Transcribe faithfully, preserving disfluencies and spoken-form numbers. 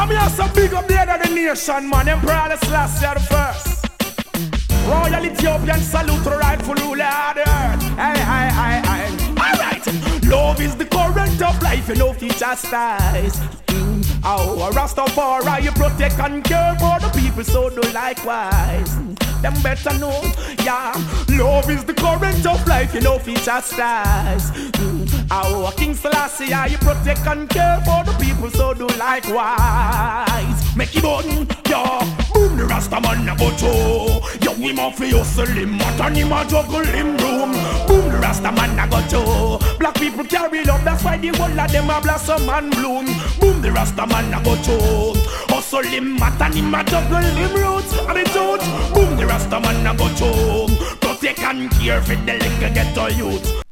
I'm here so big up the head of the nation, man. Emperor Haile Selassie the first. Royal Ethiopian salute to rightful ruler of the earth. Hey, hey, hey, hey. Alright. Love is the current of life, you know, if you chastise. Mm. Oh, Rastafari, you protect and care for the people, so do likewise. Them better know, yeah. Love is the current of life, you know, if you chastise. Mm. Oh, King Selassie, you protect and care for the people, so do likewise. Make it button, yeah. Boom, the Rasta man a go to. Yo, we must fi hustle him, what and him a juggle him room. Boom, the Rasta man a go to. Black people carry love, that's why the whole of them a blossom and bloom. Boom, the Rasta man a go to. Hustle him, what and him a juggle him roots. And the truth, boom, the Rasta man a go to. Protect and care for the little ghetto youth.